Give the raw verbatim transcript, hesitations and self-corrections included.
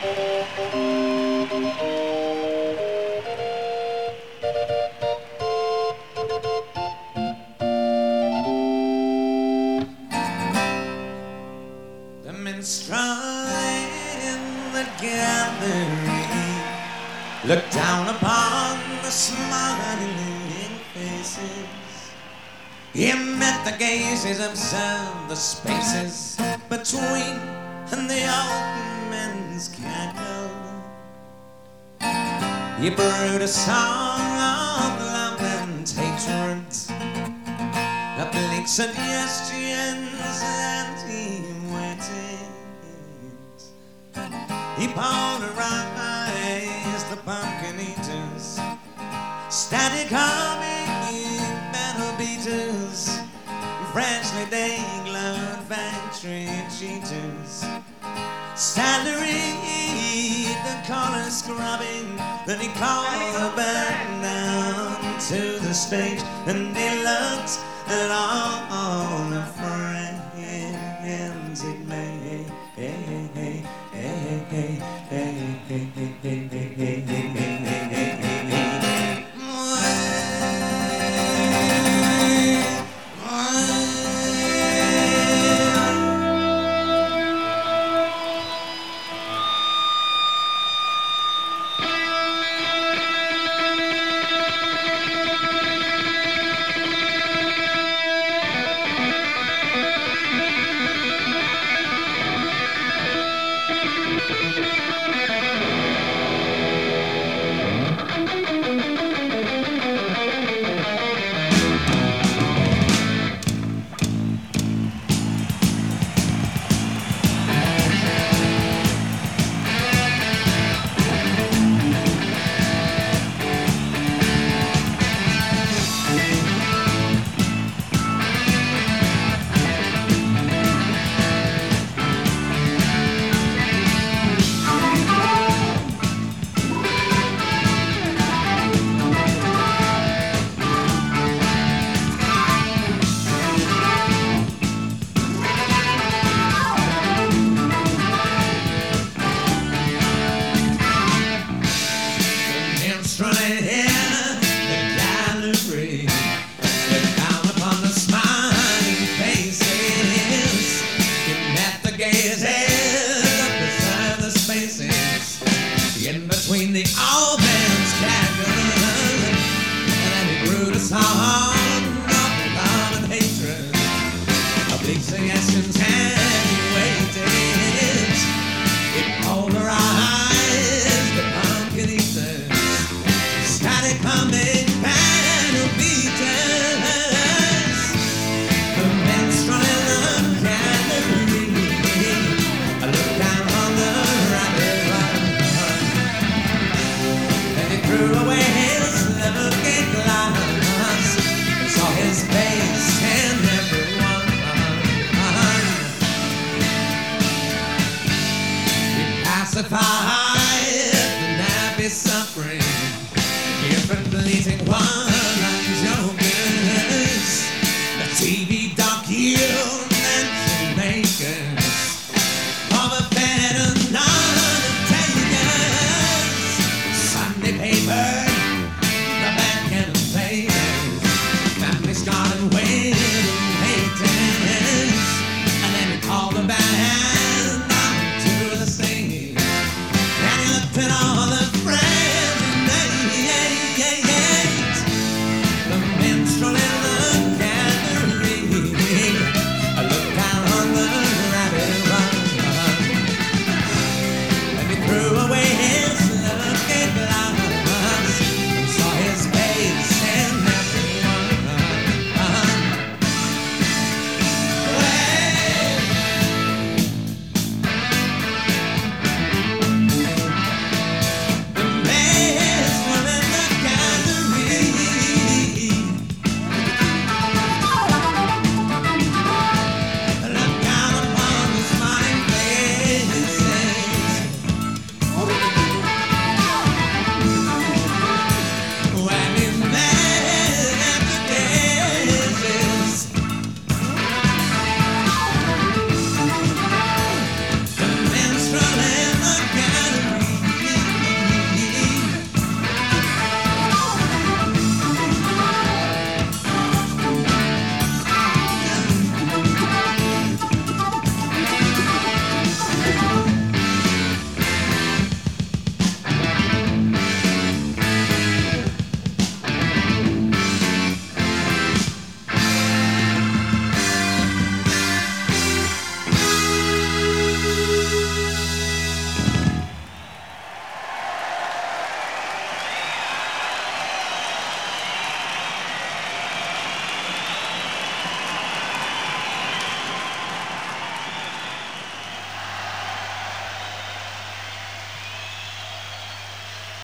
The minstrel in the gallery looked down upon the smiling faces. He met the gazes, observed the spaces between the old men's cackle. He brewed a song of love and hatred, oblique suggestions, and he waited. He polarized the pumpkin eaters, static humming metal beaters, freshly degloved factory cheaters, salary the collar scrubbing. Then he called the band down to the stage, and he looked at all the friends it made. Hey, hey, hey, hey, hey, hey, hey, hey, hey, hey, hey, hey, hey. In between the old man's cackle, and then he grew the song of love and hatred, oblique suggestions, and he waited. It polarized the pumpkin eaters, static humming panel beaters, the minstrel in the gallery. I looked down on the rabbit run. Threw away his little gate glass and saw his face and everyone. He pacified the nappy suffering, different bleating one-line jokers, the T V documentary makers, overfed and undertakers, Sunday paper, the back and the papers, family scarred and waiting haters, and then he called the band on to the stage, and he looked at all